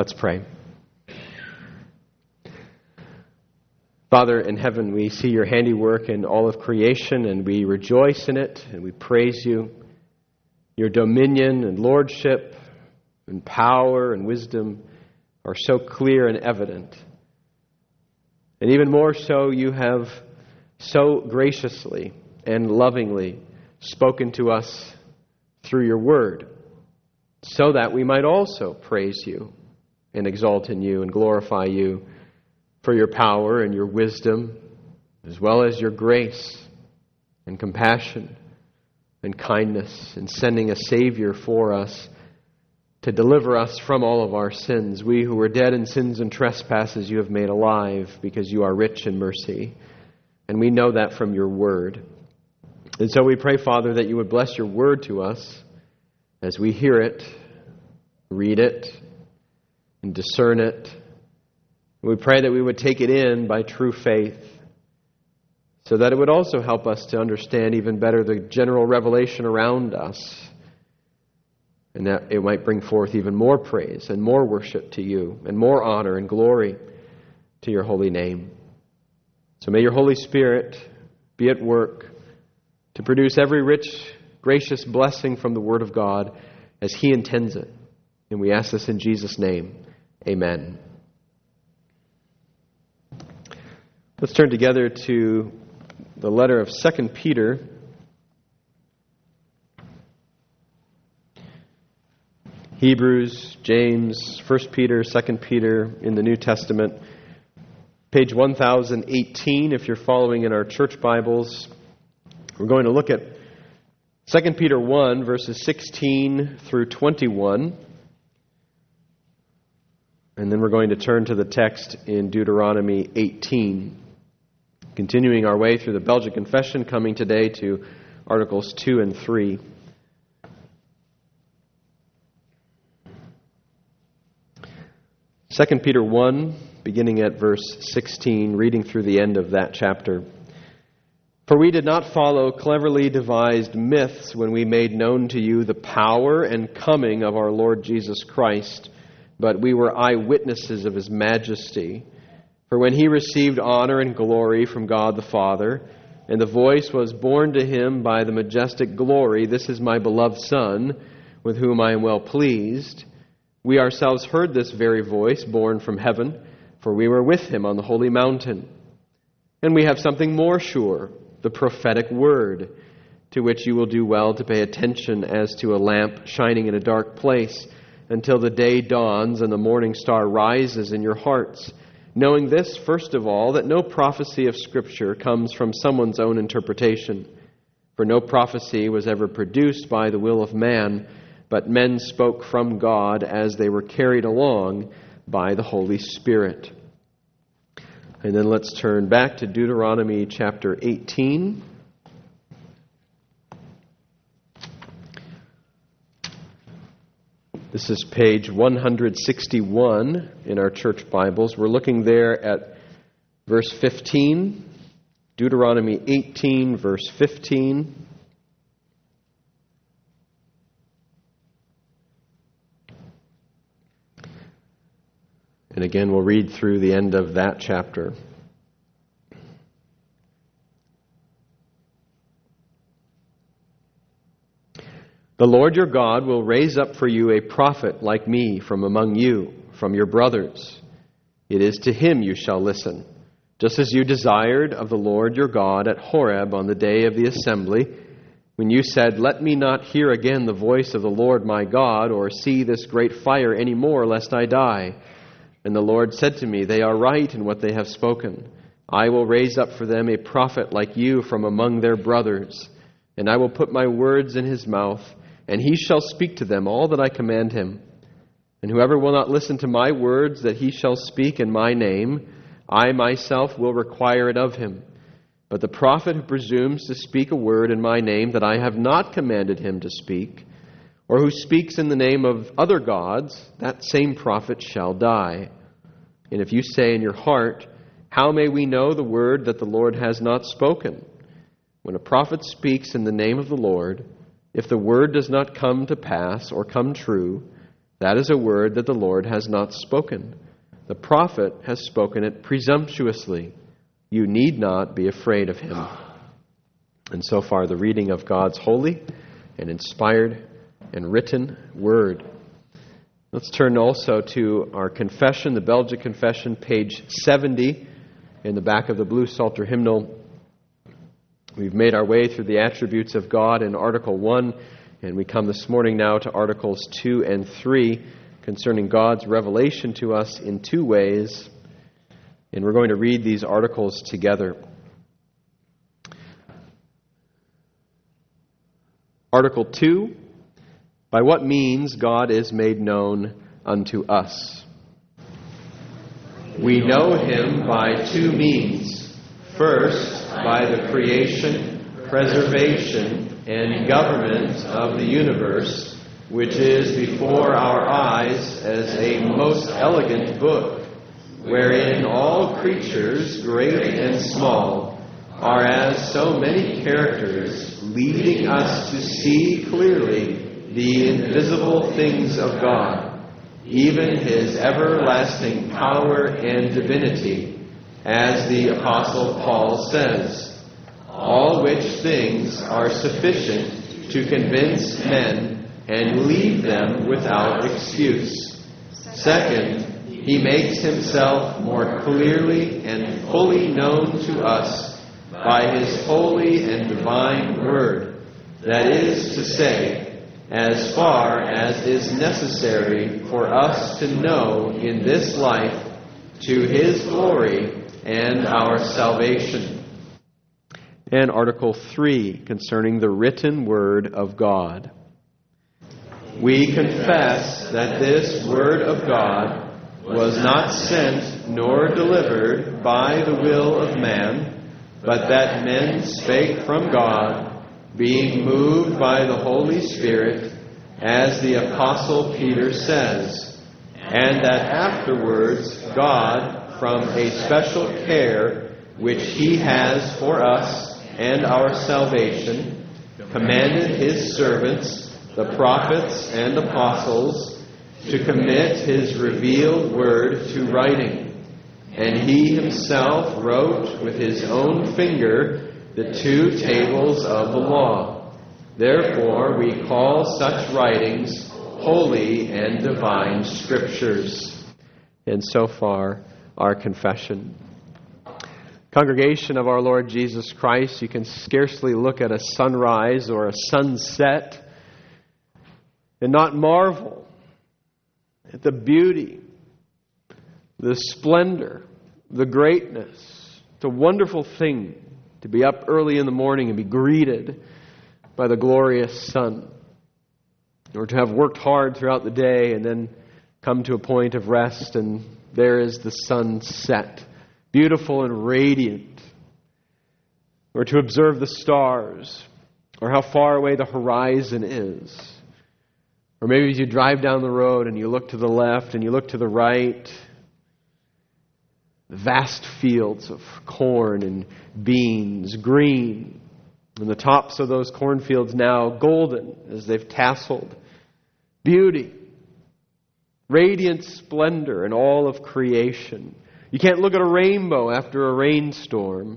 Let's pray. Father in heaven, we see your handiwork in all of creation, and we rejoice in it, and we praise you. Your dominion and lordship and power and wisdom are so clear and evident. And even more so, you have so graciously and lovingly spoken to us through your word, so that we might also praise you and exalt in you and glorify you for your power and your wisdom, as well as your grace and compassion and kindness in sending a Savior for us to deliver us from all of our sins. We who were dead in sins and trespasses you have made alive because you are rich in mercy. And we know that from your word. And so we pray, Father, that you would bless your word to us as we hear it, read it, and discern it. We pray that we would take it in by true faith, so that it would also help us to understand even better the general revelation around us, and that it might bring forth even more praise and more worship to you, and more honor and glory to your holy name. So may your Holy Spirit be at work to produce every rich, gracious blessing from the Word of God as He intends it. And we ask this in Jesus' name. Amen. Let's turn together to the letter of 2 Peter. Hebrews, James, 1 Peter, 2 Peter in the New Testament. Page 1018 if you're following in our church Bibles. We're going to look at 2 Peter 1, verses 16 through 21. And then we're going to turn to the text in Deuteronomy 18. Continuing our way through the Belgic Confession, coming today to Articles 2 and 3. Second Peter 1, beginning at verse 16, reading through the end of that chapter. For we did not follow cleverly devised myths when we made known to you the power and coming of our Lord Jesus Christ, but we were eyewitnesses of His majesty. For when He received honor and glory from God the Father, and the voice was borne to Him by the majestic glory, "This is my beloved Son, with whom I am well pleased," we ourselves heard this very voice borne from heaven, for we were with Him on the holy mountain. And we have something more sure, the prophetic word, to which you will do well to pay attention as to a lamp shining in a dark place, until the day dawns and the morning star rises in your hearts, knowing this, first of all, that no prophecy of Scripture comes from someone's own interpretation. For no prophecy was ever produced by the will of man, but men spoke from God as they were carried along by the Holy Spirit. And then let's turn back to Deuteronomy chapter 18. This is page 161 in our church Bibles. We're looking there at verse 15, Deuteronomy 18, verse 15. And again, we'll read through the end of that chapter. The Lord your God will raise up for you a prophet like me from among you, from your brothers. It is to him you shall listen, just as you desired of the Lord your God at Horeb on the day of the assembly, when you said, "Let me not hear again the voice of the Lord my God, or see this great fire any more, lest I die." And the Lord said to me, "They are right in what they have spoken. I will raise up for them a prophet like you from among their brothers, and I will put my words in his mouth, and he shall speak to them all that I command him. And whoever will not listen to my words that he shall speak in my name, I myself will require it of him. But the prophet who presumes to speak a word in my name that I have not commanded him to speak, or who speaks in the name of other gods, that same prophet shall die. And if you say in your heart, 'How may we know the word that the Lord has not spoken?' When a prophet speaks in the name of the Lord, if the word does not come to pass or come true, That is a word that the Lord has not spoken. The prophet has spoken it presumptuously. You need not be afraid of him." And so far, the reading of God's holy and inspired and written word. Let's turn also to our confession, the Belgic Confession, page 70, in the back of the Blue Psalter hymnal. We've made our way through the attributes of God in Article 1, and we come this morning now to Articles 2 and 3, concerning God's revelation to us in two ways. And we're going to read these articles together. Article 2, by what means God is made known unto us. We know him by two means. First, by the creation, preservation, and government of the universe, which is before our eyes as a most elegant book, wherein all creatures, great and small, are as so many characters, leading us to see clearly the invisible things of God, even his everlasting power and divinity, as the Apostle Paul says, all which things are sufficient to convince men and leave them without excuse. Second, he makes himself more clearly and fully known to us by his holy and divine word, that is to say, as far as is necessary for us to know in this life, to his glory and our salvation. And Article 3, concerning the written word of God. We confess that this word of God was not sent nor delivered by the will of man, but that men spake from God, being moved by the Holy Spirit, as the Apostle Peter says, and that afterwards God, from a special care which he has for us and our salvation, commanded his servants, the prophets and apostles, to commit his revealed word to writing. And he himself wrote with his own finger the two tables of the law. Therefore we call such writings holy and divine scriptures. And so far, our confession. Congregation of our Lord Jesus Christ, you can scarcely look at a sunrise or a sunset and not marvel at the beauty, the splendor, the greatness, the wonderful thing to be up early in the morning and be greeted by the glorious sun, or to have worked hard throughout the day and then come to a point of rest and there is the sun set, beautiful and radiant, or to observe the stars, or how far away the horizon is. Or maybe as you drive down the road and you look to the left and you look to the right, the vast fields of corn and beans, green, and the tops of those cornfields now golden as they've tasseled. Beauty, radiant splendor in all of creation. You can't look at a rainbow after a rainstorm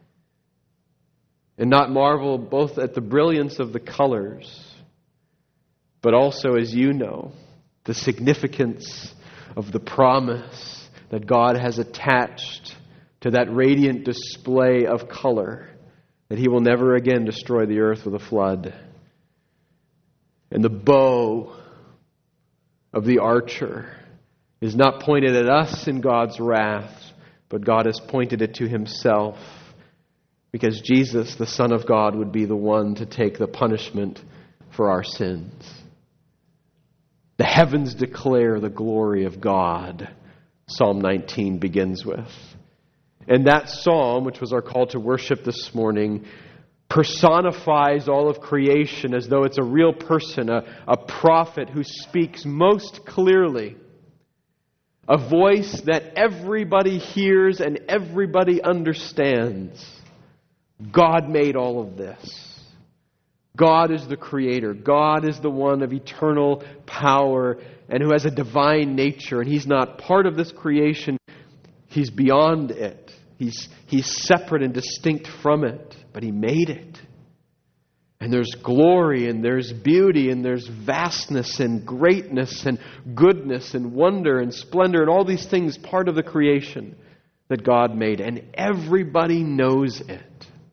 and not marvel both at the brilliance of the colors, but also, as you know, the significance of the promise that God has attached to that radiant display of color, that he will never again destroy the earth with a flood. And the bow of the archer is not pointed at us in God's wrath, but God has pointed it to himself, because Jesus, the Son of God, would be the one to take the punishment for our sins. The heavens declare the glory of God, Psalm 19 begins with. And that psalm, which was our call to worship this morning, personifies all of creation as though it's a real person, a prophet who speaks most clearly. A voice that everybody hears and everybody understands. God made all of this. God is the creator. God is the one of eternal power and who has a divine nature. And He's not part of this creation. He's beyond it. He's separate and distinct from it. But He made it. And there's glory and there's beauty and there's vastness and greatness and goodness and wonder and splendor and all these things part of the creation that God made. And everybody knows it.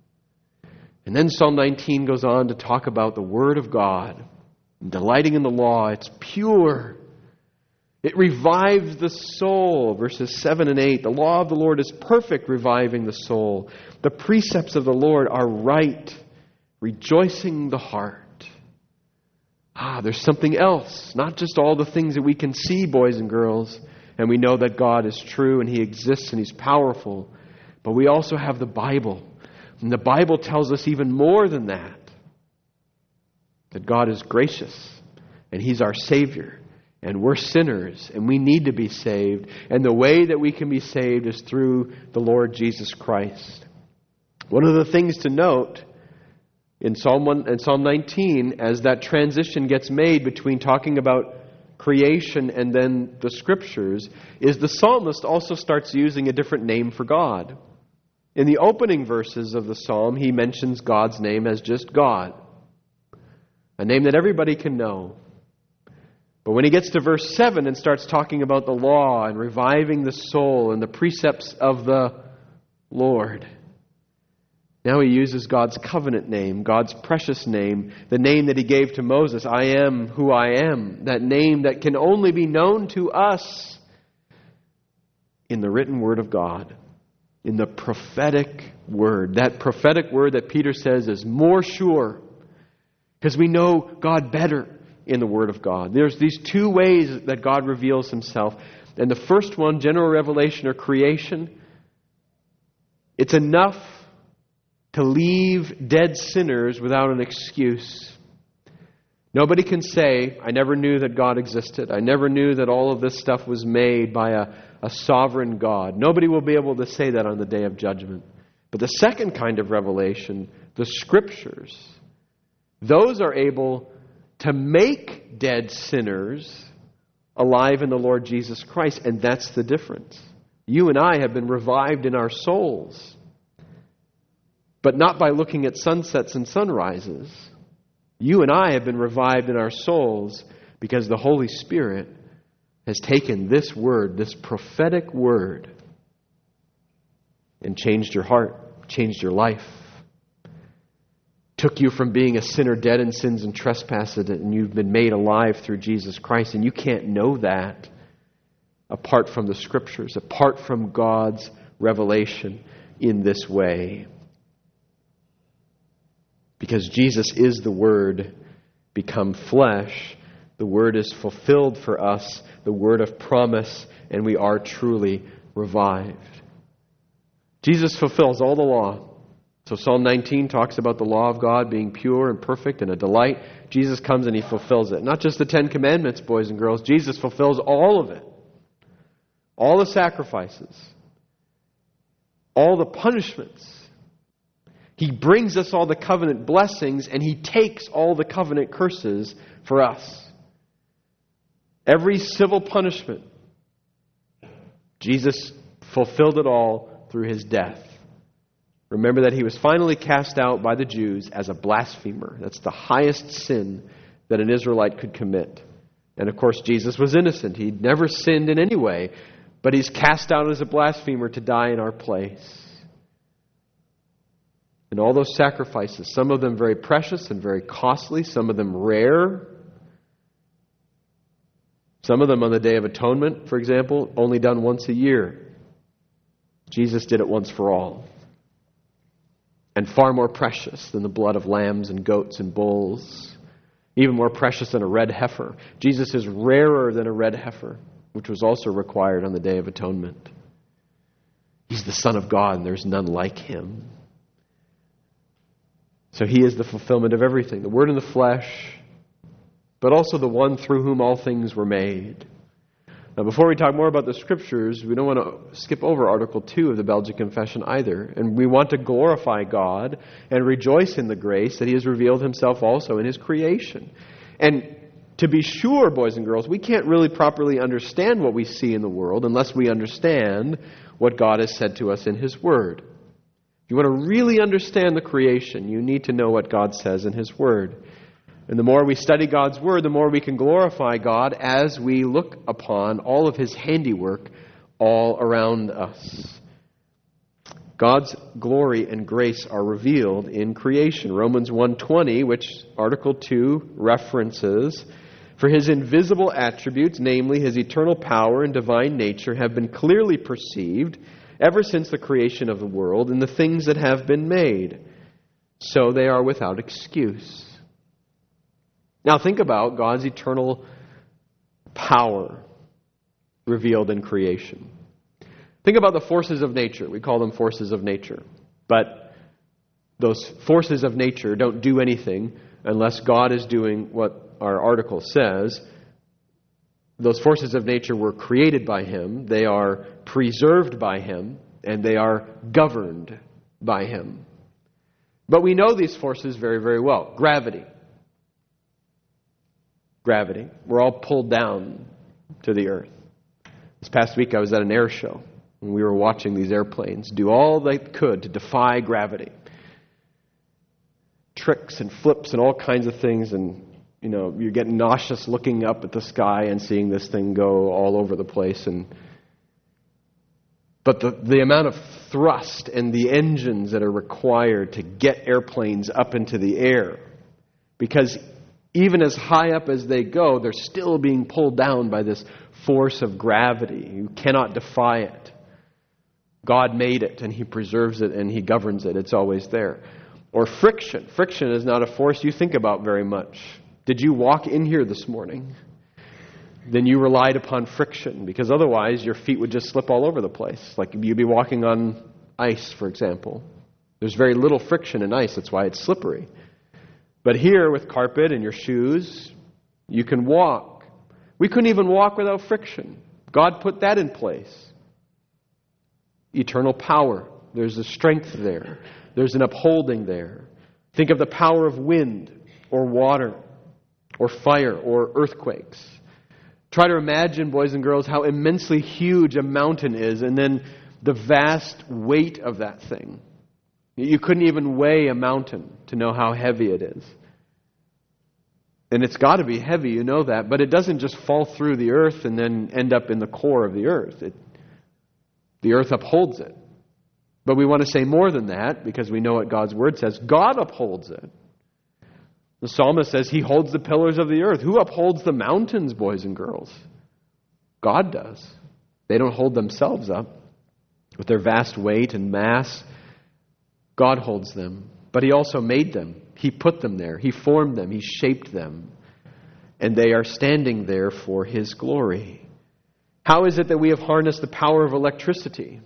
And then Psalm 19 goes on to talk about the Word of God. Delighting in the law, it's pure. It revives the soul, verses 7 and 8. The law of the Lord is perfect, reviving the soul. The precepts of the Lord are right, rejoicing the heart. There's something else. Not just all the things that we can see, boys and girls. And we know that God is true and He exists and He's powerful. But we also have the Bible. And the Bible tells us even more than that. That God is gracious and He's our Savior. And we're sinners and we need to be saved. And the way that we can be saved is through the Lord Jesus Christ. One of the things to note in Psalm 19, as that transition gets made between talking about creation and then the Scriptures, is the psalmist also starts using a different name for God. In the opening verses of the psalm, he mentions God's name as just God, a name that everybody can know. But when he gets to verse 7 and starts talking about the law and reviving the soul and the precepts of the Lord, now he uses God's covenant name, God's precious name, the name that He gave to Moses, I am who I am, that name that can only be known to us in the written Word of God. In the prophetic word. That prophetic word that Peter says is more sure. Because we know God better in the Word of God. There's these two ways that God reveals Himself. And the first one, general revelation or creation, it's enough to leave dead sinners without an excuse. Nobody can say, I never knew that God existed. I never knew that all of this stuff was made by a sovereign God. Nobody will be able to say that on the day of judgment. But the second kind of revelation, the Scriptures, those are able to make dead sinners alive in the Lord Jesus Christ. And that's the difference. You and I have been revived in our souls. But not by looking at sunsets and sunrises. You and I have been revived in our souls because the Holy Spirit has taken this word, this prophetic word, and changed your heart, changed your life. Took you from being a sinner dead in sins and trespasses, and you've been made alive through Jesus Christ. And you can't know that apart from the Scriptures, apart from God's revelation in this way. Because Jesus is the Word become flesh. The Word is fulfilled for us, the word of promise, and we are truly revived. Jesus fulfills all the law. So Psalm 19 talks about the law of God being pure and perfect and a delight. Jesus comes and He fulfills it. Not just the 10 Commandments, boys and girls. Jesus fulfills all of it. All the sacrifices. All the punishments. He brings us all the covenant blessings and He takes all the covenant curses for us. Every civil punishment, Jesus fulfilled it all through His death. Remember that He was finally cast out by the Jews as a blasphemer. That's the highest sin that an Israelite could commit. And of course, Jesus was innocent. He'd never sinned in any way, but He's cast out as a blasphemer to die in our place. And all those sacrifices, some of them very precious and very costly, some of them rare. Some of them on the Day of Atonement, for example, only done once a year. Jesus did it once for all. And far more precious than the blood of lambs and goats and bulls. Even more precious than a red heifer. Jesus is rarer than a red heifer, which was also required on the Day of Atonement. He's the Son of God, and there's none like Him. So He is the fulfillment of everything. The Word in the flesh, but also the one through whom all things were made. Now, before we talk more about the Scriptures, we don't want to skip over Article 2 of the Belgic Confession either. And we want to glorify God and rejoice in the grace that He has revealed Himself also in His creation. And to be sure, boys and girls, we can't really properly understand what we see in the world unless we understand what God has said to us in His Word. If you want to really understand the creation, you need to know what God says in His Word. And the more we study God's Word, the more we can glorify God as we look upon all of His handiwork all around us. God's glory and grace are revealed in creation. Romans 1:20, which Article 2 references, for His invisible attributes, namely His eternal power and divine nature, have been clearly perceived ever since the creation of the world in the things that have been made. So they are without excuse. Now think about God's eternal power revealed in creation. Think about the forces of nature. We call them forces of nature. But those forces of nature don't do anything unless God is doing what our article says. Those forces of nature were created by Him, they are preserved by Him, and they are governed by Him. But we know these forces very, very well. Gravity. We're all pulled down to the earth. This past week I was at an air show, and we were watching these airplanes do all they could to defy gravity. Tricks and flips and all kinds of things, and you're getting nauseous looking up at the sky and seeing this thing go all over the place. But the amount of thrust and the engines that are required to get airplanes up into the air, because even as high up as they go, they're still being pulled down by this force of gravity. You cannot defy it. God made it, and He preserves it, and He governs it. It's always there. Or friction. Friction is not a force you think about very much. Did you walk in here this morning? Then you relied upon friction, because otherwise your feet would just slip all over the place. Like you'd be walking on ice, for example. There's very little friction in ice. That's why it's slippery. But here, with carpet and your shoes, you can walk. We couldn't even walk without friction. God put that in place. Eternal power. There's a strength there. There's an upholding there. Think of the power of wind or water or fire or earthquakes. Try to imagine, boys and girls, how immensely huge a mountain is, and then the vast weight of that thing. You couldn't even weigh a mountain to know how heavy it is. And it's got to be heavy, you know that, but it doesn't just fall through the earth and then end up in the core of the earth. The earth upholds it. But we want to say more than that, because we know what God's Word says. God upholds it. The psalmist says He holds the pillars of the earth. Who upholds the mountains, boys and girls? God does. They don't hold themselves up with their vast weight and mass. God holds them. But He also made them. He put them there. He formed them. He shaped them. And they are standing there for His glory. How is it that we have harnessed the power of electricity?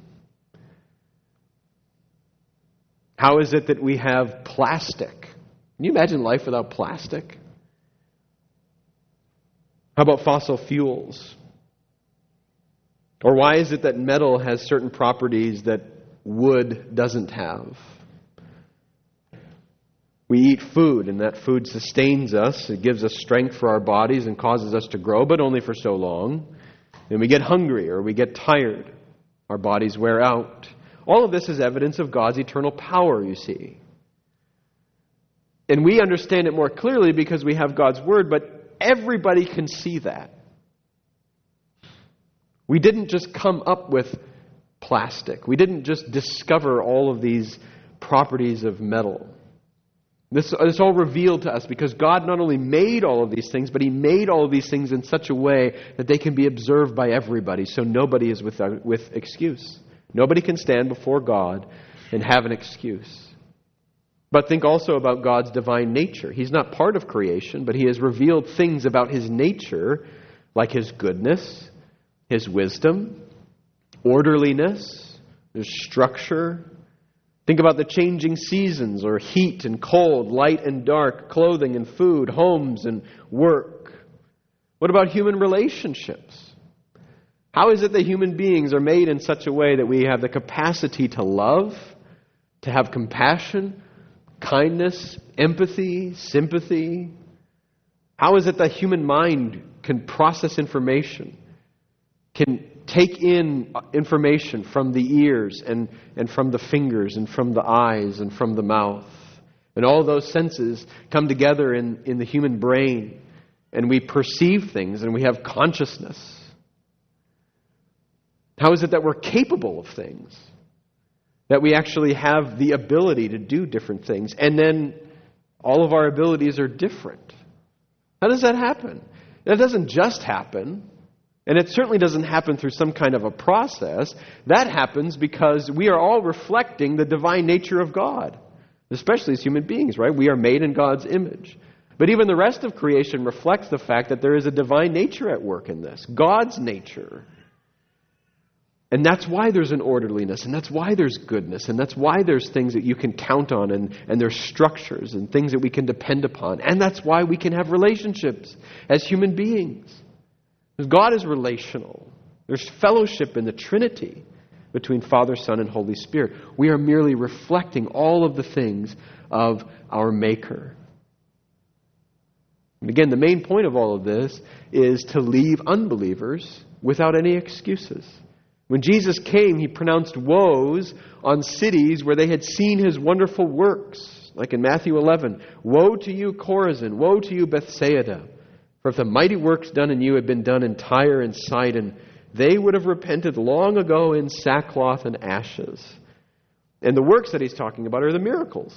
How is it that we have plastic? Can you imagine life without plastic? How about fossil fuels? Or why is it that metal has certain properties that wood doesn't have? We eat food, and that food sustains us. It gives us strength for our bodies and causes us to grow, but only for so long. Then we get hungry or we get tired. Our bodies wear out. All of this is evidence of God's eternal power, you see. And we understand it more clearly because we have God's Word, but everybody can see that. We didn't just come up with plastic. We didn't just discover all of these properties of metal. This is all revealed to us because God not only made all of these things, but He made all of these things in such a way that they can be observed by everybody, so nobody is with excuse. Nobody can stand before God and have an excuse. But think also about God's divine nature. He's not part of creation, but He has revealed things about His nature, like His goodness, His wisdom, orderliness, His structure. Think about the changing seasons, or heat and cold, light and dark, clothing and food, homes and work. What about human relationships? How is it that human beings are made in such a way that we have the capacity to love, to have compassion, kindness, empathy, sympathy? How is it that human mind can process information, can take in information from the ears and from the fingers and from the eyes and from the mouth? And all those senses come together in the human brain, and we perceive things and we have consciousness. How is it that we're capable of things? That we actually have the ability to do different things, and then all of our abilities are different. How does that happen? That doesn't just happen, and it certainly doesn't happen through some kind of a process. That happens because we are all reflecting the divine nature of God, especially as human beings, right? We are made in God's image. But even the rest of creation reflects the fact that there is a divine nature at work in this, God's nature. And that's why there's an orderliness, and that's why there's goodness, and that's why there's things that you can count on, and there's structures and things that we can depend upon. And that's why we can have relationships as human beings. Because God is relational. There's fellowship in the Trinity between Father, Son, and Holy Spirit. We are merely reflecting all of the things of our Maker. And again, the main point of all of this is to leave unbelievers without any excuses. When Jesus came, He pronounced woes on cities where they had seen His wonderful works. Like in Matthew 11, "Woe to you, Chorazin! Woe to you, Bethsaida! For if the mighty works done in you had been done in Tyre and Sidon, they would have repented long ago in sackcloth and ashes." And the works that He's talking about are the miracles.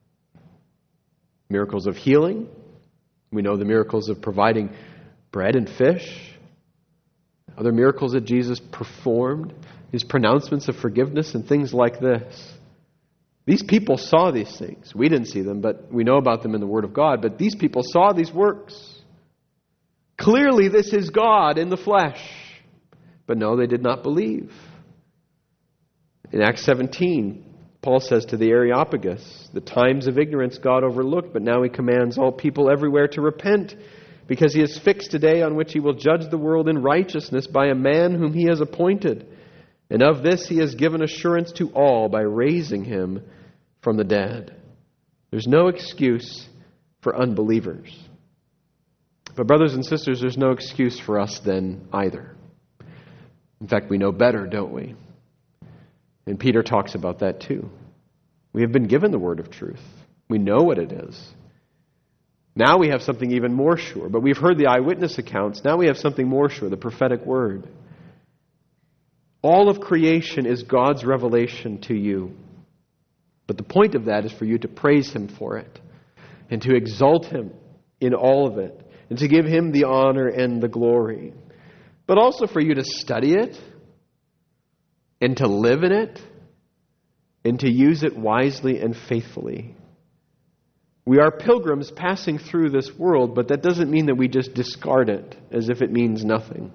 Miracles of healing. We know the miracles of providing bread and fish. Other miracles that Jesus performed, His pronouncements of forgiveness and things like this. These people saw these things. We didn't see them, but we know about them in the Word of God. But these people saw these works. Clearly, this is God in the flesh. But no, they did not believe. In Acts 17, Paul says to the Areopagus, "The times of ignorance God overlooked, but now He commands all people everywhere to repent, because He has fixed a day on which He will judge the world in righteousness by a man whom He has appointed. And of this He has given assurance to all by raising Him from the dead." There's no excuse for unbelievers. But brothers and sisters, there's no excuse for us then either. In fact, we know better, don't we? And Peter talks about that too. We have been given the word of truth. We know what it is. Now we have something even more sure. But we've heard the eyewitness accounts. Now we have something more sure, the prophetic word. All of creation is God's revelation to you. But the point of that is for you to praise Him for it, and to exalt Him in all of it, and to give Him the honor and the glory. But also for you to study it, and to live in it, and to use it wisely and faithfully. We are pilgrims passing through this world, but that doesn't mean that we just discard it as if it means nothing.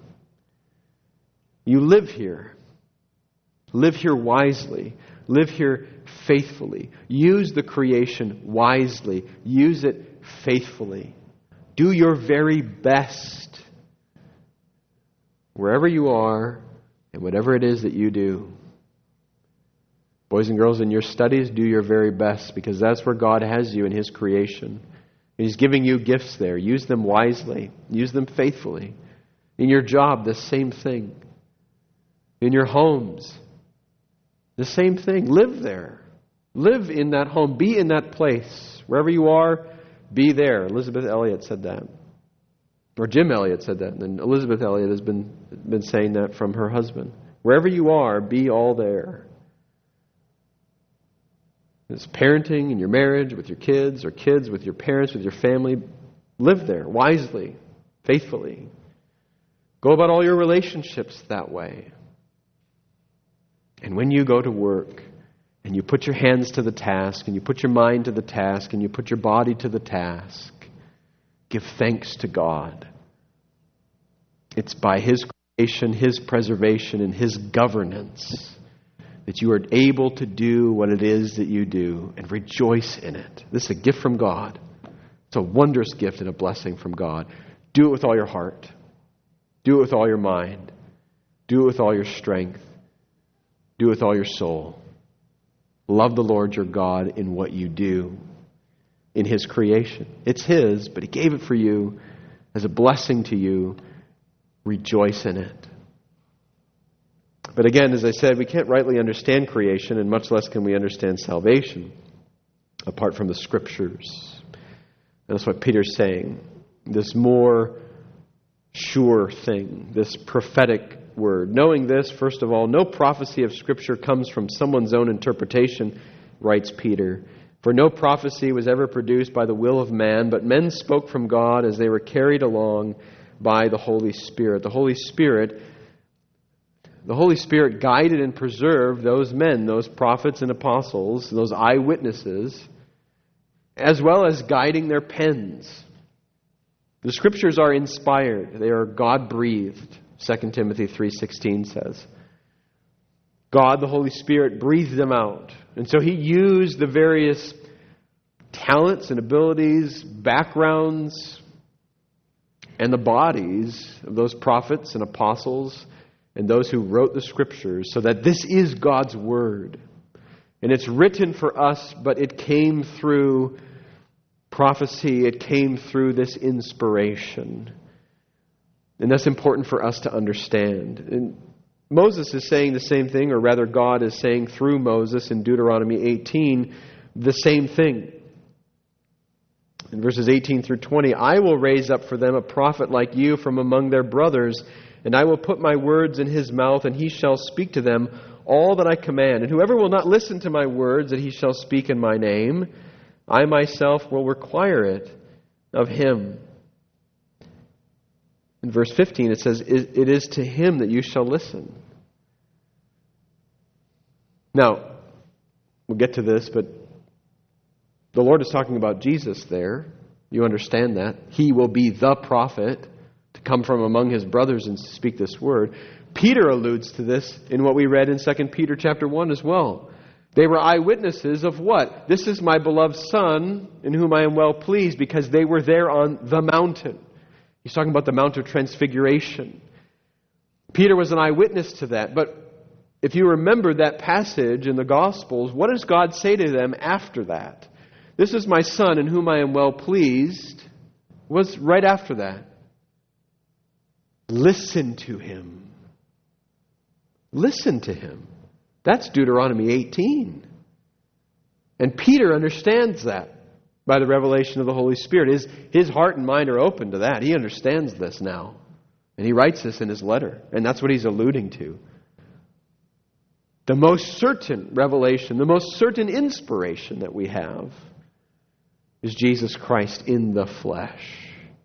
You live here. Live here wisely. Live here faithfully. Use the creation wisely. Use it faithfully. Do your very best wherever you are and whatever it is that you do. Boys and girls, in your studies, do your very best, because that's where God has you in His creation. He's giving you gifts there. Use them wisely. Use them faithfully. In your job, the same thing. In your homes, the same thing. Live there. Live in that home. Be in that place. Wherever you are, be there. Elizabeth Elliot said that. Or Jim Elliot said that. And Elizabeth Elliot has been saying that from her husband. Wherever you are, be all there. It's parenting in your marriage, with your kids, or kids with your parents, with your family. Live there wisely, faithfully. Go about all your relationships that way. And when you go to work, and you put your hands to the task, and you put your mind to the task, and you put your body to the task, give thanks to God. It's by His creation, His preservation, and His governance that you are able to do what it is that you do, and rejoice in it. This is a gift from God. It's a wondrous gift and a blessing from God. Do it with all your heart. Do it with all your mind. Do it with all your strength. Do it with all your soul. Love the Lord your God in what you do, in His creation. It's His, but He gave it for you as a blessing to you. Rejoice in it. But again, as I said, we can't rightly understand creation, and much less can we understand salvation apart from the Scriptures. And that's what Peter's saying. This more sure thing, this prophetic word. Knowing this, first of all, no prophecy of Scripture comes from someone's own interpretation, writes Peter. For no prophecy was ever produced by the will of man, but men spoke from God as they were carried along by the Holy Spirit. The Holy Spirit guided and preserved those men, those prophets and apostles, those eyewitnesses, as well as guiding their pens. The Scriptures are inspired. They are God-breathed, 2 Timothy 3:16 says. God, the Holy Spirit, breathed them out. And so He used the various talents and abilities, backgrounds, and the bodies of those prophets and apostles and those who wrote the Scriptures so that this is God's Word. And it's written for us, but it came through prophecy. It came through this inspiration. And that's important for us to understand. And Moses is saying the same thing, or rather God is saying through Moses in Deuteronomy 18 the same thing. In verses 18 through 20, I will raise up for them a prophet like you from among their brothers, and I will put my words in his mouth, and he shall speak to them all that I command. And whoever will not listen to my words that he shall speak in my name, I myself will require it of him. In verse 15 it says, it is to him that you shall listen. Now, we'll get to this, but the Lord is talking about Jesus there. You understand that. He will be the prophet to come from among his brothers and speak this word. Peter alludes to this in what we read in 2 Peter chapter 1 as well. They were eyewitnesses of what? This is my beloved Son, in whom I am well pleased, because they were there on the mountain. He's talking about the Mount of Transfiguration. Peter was an eyewitness to that. But if you remember that passage in the Gospels, what does God say to them after that? This is my Son, in whom I am well pleased. Was right after that. Listen to him. Listen to him. That's Deuteronomy 18. And Peter understands that by the revelation of the Holy Spirit. His heart and mind are open to that. He understands this now. And he writes this in his letter. And that's what he's alluding to. The most certain revelation, the most certain inspiration that we have is Jesus Christ in the flesh.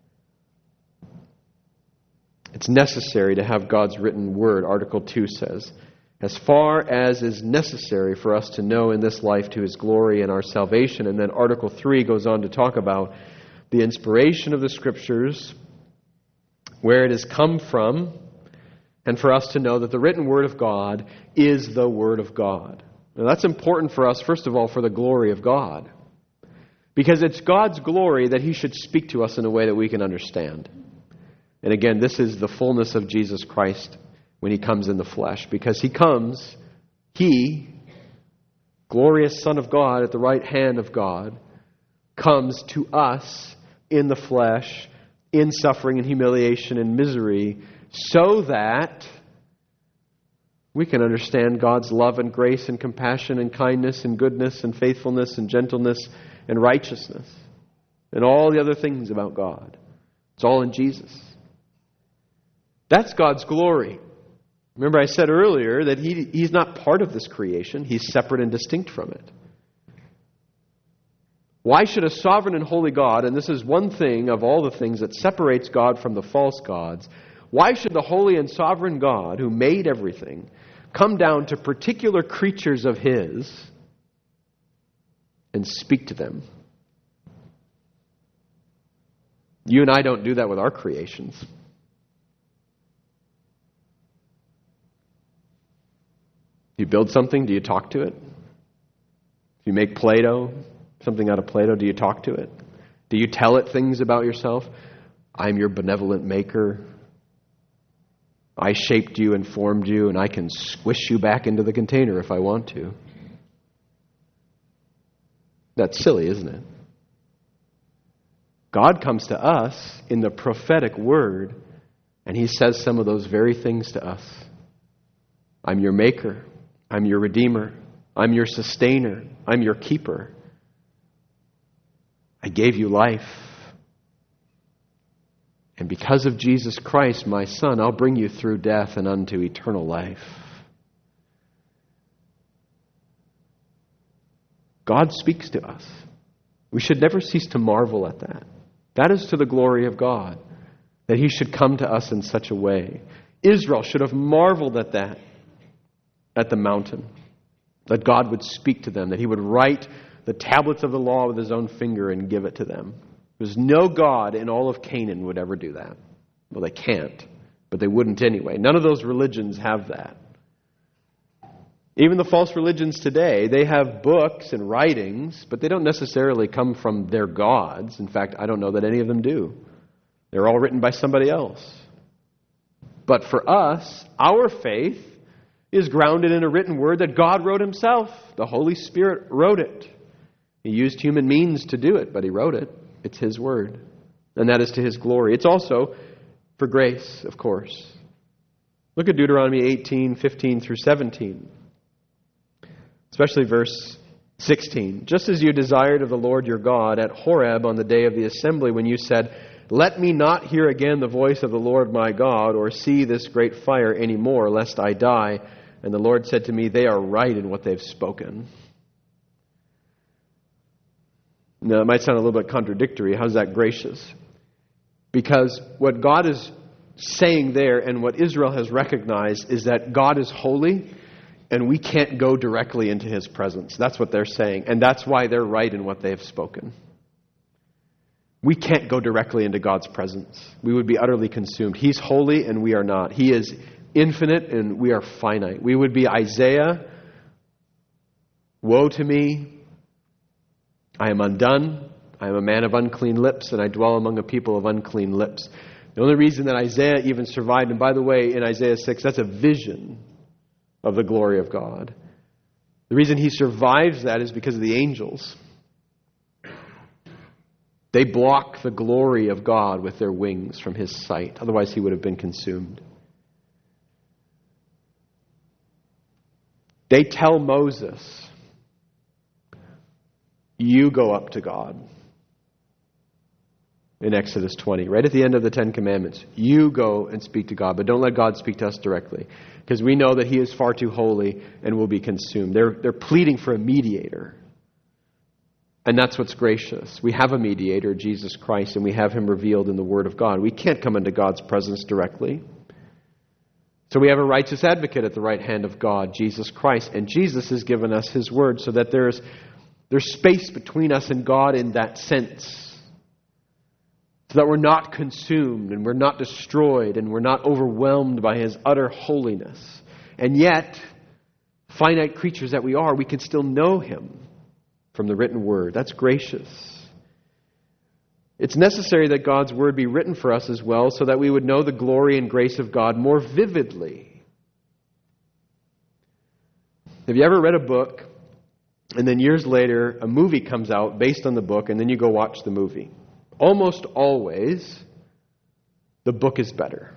It's necessary to have God's written word, Article 2 says, as far as is necessary for us to know in this life to His glory and our salvation. And then Article 3 goes on to talk about the inspiration of the Scriptures, where it has come from, and for us to know that the written Word of God is the Word of God. Now that's important for us, first of all, for the glory of God. Because it's God's glory that He should speak to us in a way that we can understand. And again, this is the fullness of Jesus Christ when He comes in the flesh. Because He comes, He, glorious Son of God at the right hand of God, comes to us in the flesh, in suffering and humiliation and misery, so that we can understand God's love and grace and compassion and kindness and goodness and faithfulness and gentleness and righteousness and all the other things about God. It's all in Jesus. That's God's glory. Remember I said earlier that He's not part of this creation. He's separate and distinct from it. Why should a sovereign and holy God, and this is one thing of all the things that separates God from the false gods, why should the holy and sovereign God, who made everything, come down to particular creatures of His and speak to them? You and I don't do that with our creations. You build something, do you talk to it? If you make Play-Doh, something out of Play-Doh, do you talk to it? Do you tell it things about yourself? I'm your benevolent maker. I shaped you and formed you, and I can squish you back into the container if I want to. That's silly, isn't it? God comes to us in the prophetic word, and He says some of those very things to us. I'm your maker. I'm your redeemer. I'm your sustainer. I'm your keeper. I gave you life. And because of Jesus Christ, my Son, I'll bring you through death and unto eternal life. God speaks to us. We should never cease to marvel at that. That is to the glory of God, that He should come to us in such a way. Israel should have marveled at that, at the mountain, that God would speak to them, that He would write the tablets of the law with His own finger and give it to them. There's no God in all of Canaan would ever do that. Well, they can't, but they wouldn't anyway. None of those religions have that. Even the false religions today, they have books and writings, but they don't necessarily come from their gods. In fact, I don't know that any of them do. They're all written by somebody else. But for us, our faith is grounded in a written word that God wrote Himself. The Holy Spirit wrote it. He used human means to do it, but He wrote it. It's His word. And that is to His glory. It's also for grace, of course. Look at Deuteronomy 18:15 through 17. Especially verse 16. Just as you desired of the Lord your God at Horeb on the day of the assembly, when you said, let me not hear again the voice of the Lord my God, or see this great fire any more, lest I die. And the Lord said to me, they are right in what they've spoken. Now, it might sound a little bit contradictory. How's that gracious? Because what God is saying there, and what Israel has recognized, is that God is holy, and we can't go directly into His presence. That's what they're saying. And that's why they're right in what they have spoken. We can't go directly into God's presence. We would be utterly consumed. He's holy and we are not. He is infinite and we are finite. We would be Isaiah. Woe to me. I am undone. I am a man of unclean lips, and I dwell among a people of unclean lips. The only reason that Isaiah even survived, and by the way, in Isaiah 6, that's a vision of the glory of God. The reason he survives that is because of the angels. They block the glory of God with their wings from His sight. Otherwise, he would have been consumed. They tell Moses, you go up to God. In Exodus 20, right at the end of the Ten Commandments. You go and speak to God, but don't let God speak to us directly. Because we know that He is far too holy and will be consumed. They're pleading for a mediator. And that's what's gracious. We have a mediator, Jesus Christ, and we have Him revealed in the Word of God. We can't come into God's presence directly. So we have a righteous advocate at the right hand of God, Jesus Christ. And Jesus has given us His Word so that there's space between us and God in that sense. So that we're not consumed and we're not destroyed and we're not overwhelmed by His utter holiness. And yet, finite creatures that we are, we can still know Him from the written Word. That's gracious. It's necessary that God's Word be written for us as well so that we would know the glory and grace of God more vividly. Have you ever read a book and then years later a movie comes out based on the book and then you go watch the movie? Almost always, the book is better.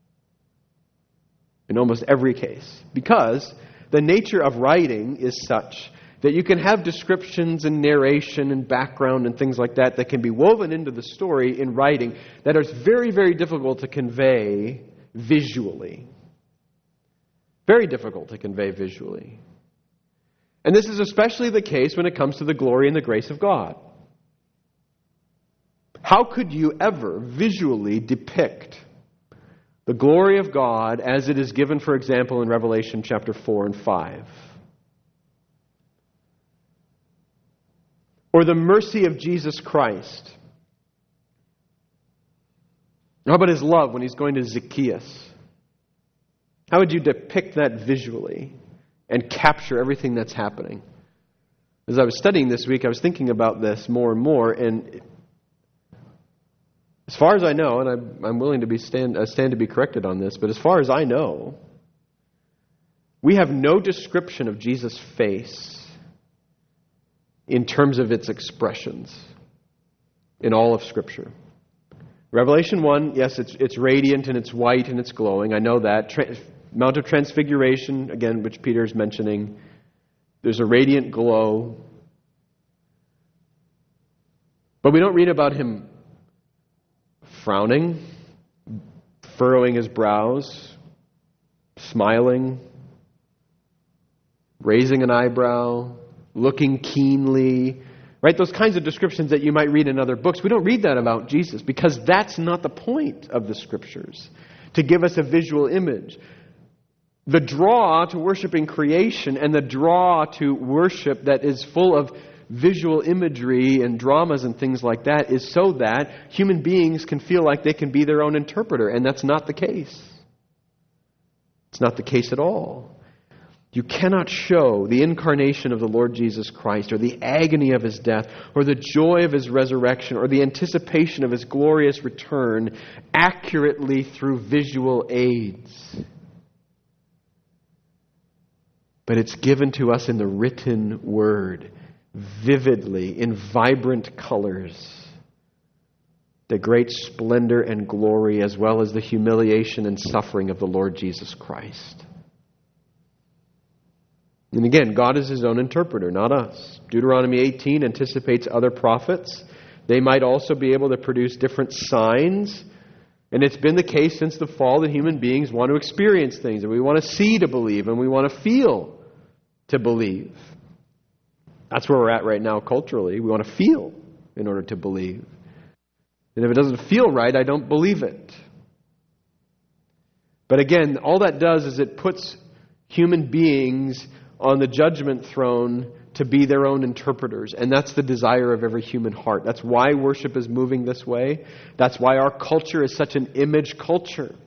In almost every case. Because the nature of writing is such that you can have descriptions and narration and background and things like that can be woven into the story in writing that are very, very difficult to convey visually. Very difficult to convey visually. And this is especially the case when it comes to the glory and the grace of God. How could you ever visually depict the glory of God as it is given, for example, in Revelation chapter 4 and 5? Or the mercy of Jesus Christ? How about His love when He's going to Zacchaeus? How would you depict that visually and capture everything that's happening? As I was studying this week, I was thinking about this more and more, and As far as I know, and I'm willing to stand to be corrected on this, but as far as I know, we have no description of Jesus' face in terms of its expressions in all of Scripture. Revelation 1, yes, it's radiant and it's white and it's glowing. I know that. Mount of Transfiguration, again, which Peter is mentioning, there's a radiant glow. But we don't read about him frowning, furrowing his brows, smiling, raising an eyebrow, looking keenly, right? Those kinds of descriptions that you might read in other books. We don't read that about Jesus because that's not the point of the Scriptures, to give us a visual image. The draw to worshiping creation and the draw to worship that is full of visual imagery and dramas and things like that is so that human beings can feel like they can be their own interpreter, and that's not the case. It's not the case at all. You cannot show the incarnation of the Lord Jesus Christ or the agony of His death or the joy of His resurrection or the anticipation of His glorious return accurately through visual aids. But it's given to us in the written Word, vividly, in vibrant colors, the great splendor and glory as well as the humiliation and suffering of the Lord Jesus Christ. And again, God is His own interpreter, not us. Deuteronomy 18 anticipates other prophets. They might also be able to produce different signs. And it's been the case since the fall that human beings want to experience things, and we want to see to believe, and we want to feel to believe. That's where we're at right now culturally. We want to feel in order to believe. And if it doesn't feel right, I don't believe it. But again, all that does is it puts human beings on the judgment throne to be their own interpreters. And that's the desire of every human heart. That's why worship is moving this way. That's why our culture is such an image culture.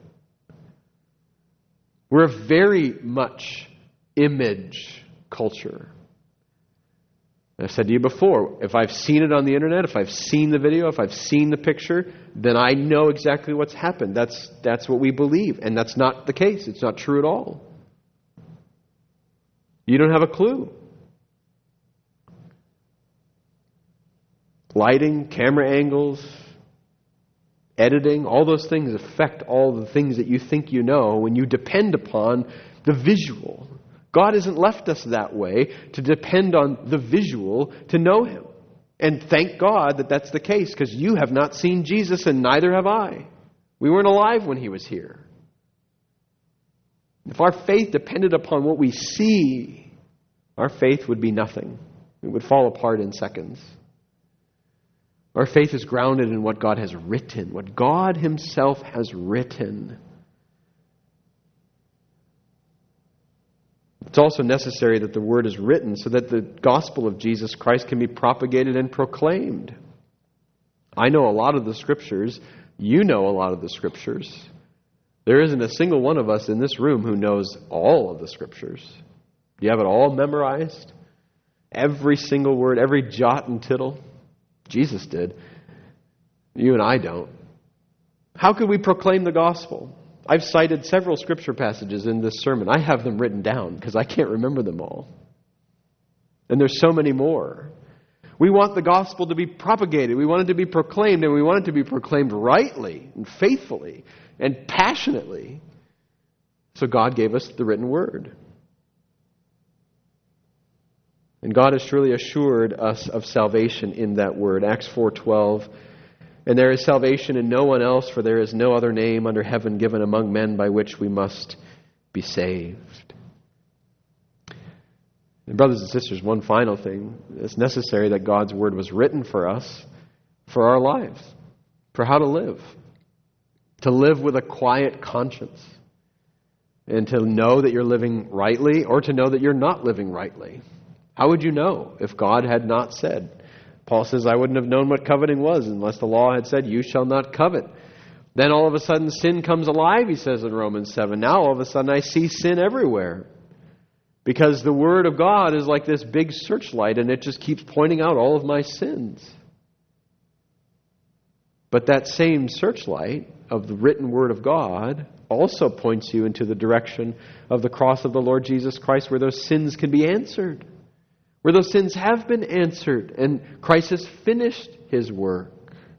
We're a very much image culture. I've said to you before, if I've seen it on the internet, if I've seen the video, if I've seen the picture, then I know exactly what's happened. That's what we believe. And that's not the case. It's not true at all. You don't have a clue. Lighting, camera angles, editing, all those things affect all the things that you think you know when you depend upon the visual. God hasn't left us that way to depend on the visual to know Him. And thank God that that's the case, because you have not seen Jesus and neither have I. We weren't alive when He was here. If our faith depended upon what we see, our faith would be nothing. It would fall apart in seconds. Our faith is grounded in what God has written, what God Himself has written. It's also necessary that the Word is written so that the gospel of Jesus Christ can be propagated and proclaimed. I know a lot of the Scriptures. You know a lot of the Scriptures. There isn't a single one of us in this room who knows all of the Scriptures. Do you have it all memorized? Every single word, every jot and tittle? Jesus did. You and I don't. How could we proclaim the gospel? I've cited several scripture passages in this sermon. I have them written down because I can't remember them all. And there's so many more. We want the gospel to be propagated. We want it to be proclaimed, and we want it to be proclaimed rightly and faithfully and passionately. So God gave us the written word. And God has surely assured us of salvation in that word. Acts 4:12. And there is salvation in no one else, for there is no other name under heaven given among men by which we must be saved. And brothers and sisters, one final thing. It's necessary that God's word was written for us, for our lives, for how to live. To live with a quiet conscience. And to know that you're living rightly, or to know that you're not living rightly. How would you know if God had not said? Paul says, I wouldn't have known what coveting was unless the law had said, you shall not covet. Then all of a sudden sin comes alive, he says in Romans 7. Now all of a sudden I see sin everywhere. Because the Word of God is like this big searchlight, and it just keeps pointing out all of my sins. But that same searchlight of the written Word of God also points you into the direction of the cross of the Lord Jesus Christ, where those sins can be answered, where those sins have been answered, and Christ has finished His work.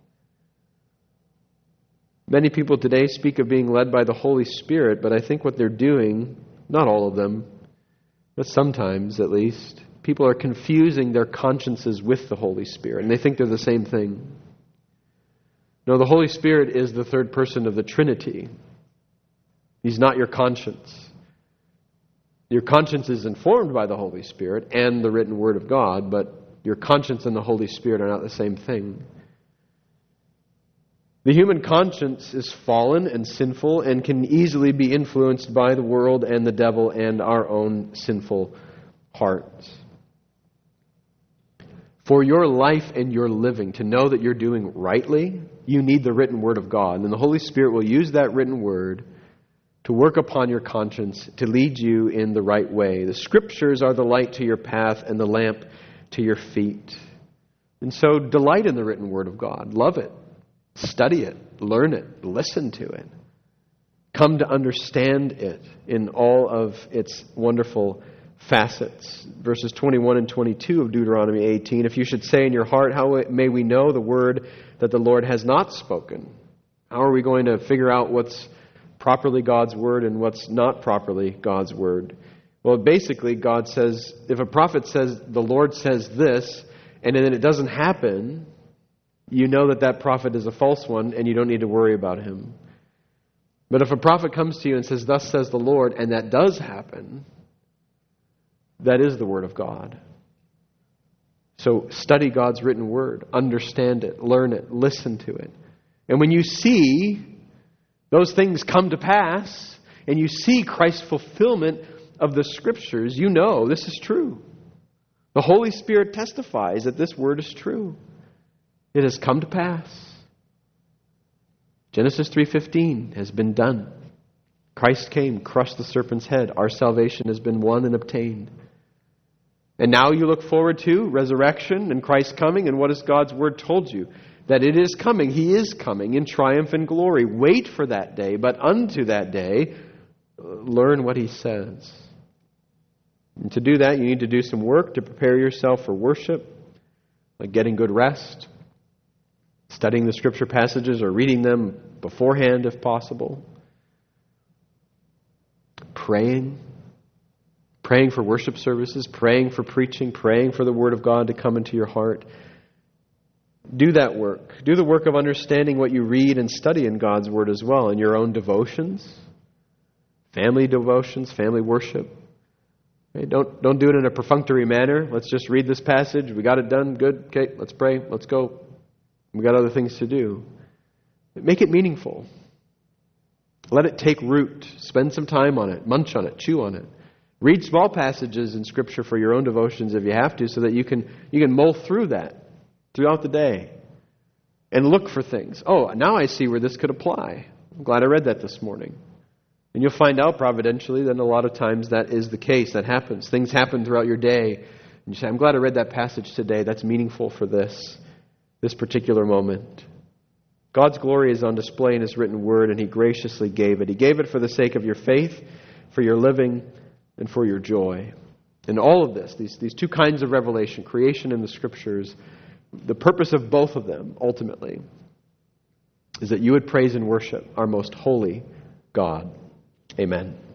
Many people today speak of being led by the Holy Spirit, but I think what they're doing, not all of them, but sometimes at least, people are confusing their consciences with the Holy Spirit, and they think they're the same thing. No, the Holy Spirit is the third person of the Trinity. He's not your conscience. Your conscience is informed by the Holy Spirit and the written Word of God, but your conscience and the Holy Spirit are not the same thing. The human conscience is fallen and sinful and can easily be influenced by the world and the devil and our own sinful hearts. For your life and your living, to know that you're doing rightly, you need the written Word of God. And the Holy Spirit will use that written Word to work upon your conscience, to lead you in the right way. The Scriptures are the light to your path and the lamp to your feet. And so delight in the written Word of God. Love it. Study it. Learn it. Listen to it. Come to understand it in all of its wonderful facets. Verses 21 and 22 of Deuteronomy 18. If you should say in your heart, how may we know the word that the Lord has not spoken? How are we going to figure out what's properly God's word and what's not properly God's word? Well, basically, God says, if a prophet says, the Lord says this, and then it doesn't happen, you know that that prophet is a false one, and you don't need to worry about him. But if a prophet comes to you and says, thus says the Lord, and that does happen, that is the Word of God. So study God's written Word, understand it, learn it, listen to it. And when you see those things come to pass, and you see Christ's fulfillment of the Scriptures, you know this is true. The Holy Spirit testifies that this Word is true. It has come to pass. Genesis 3:15 has been done. Christ came, crushed the serpent's head. Our salvation has been won and obtained. And now you look forward to resurrection and Christ's coming. And what has God's Word told you? That it is coming. He is coming in triumph and glory. Wait for that day. But unto that day, learn what He says. And to do that, you need to do some work to prepare yourself for worship, like getting good rest, studying the Scripture passages or reading them beforehand if possible, praying for worship services, praying for preaching, praying for the Word of God to come into your heart. Do that work. Do the work of understanding what you read and study in God's Word as well, in your own devotions, family worship. Okay, don't do it in a perfunctory manner. Let's just read this passage. We got it done. Good. Okay, let's pray. Let's go. We got other things to do. Make it meaningful. Let it take root. Spend some time on it. Munch on it. Chew on it. Read small passages in Scripture for your own devotions if you have to, so that you can mull through that throughout the day and look for things. Oh, now I see where this could apply. I'm glad I read that this morning. And you'll find out providentially that a lot of times that is the case. That happens. Things happen throughout your day. And you say, I'm glad I read that passage today. That's meaningful for this particular moment. God's glory is on display in His written Word, and He graciously gave it. He gave it for the sake of your faith, for your living, and for your joy. And all of this, these two kinds of revelation, creation and the Scriptures, the purpose of both of them, ultimately, is that you would praise and worship our most holy God. Amen.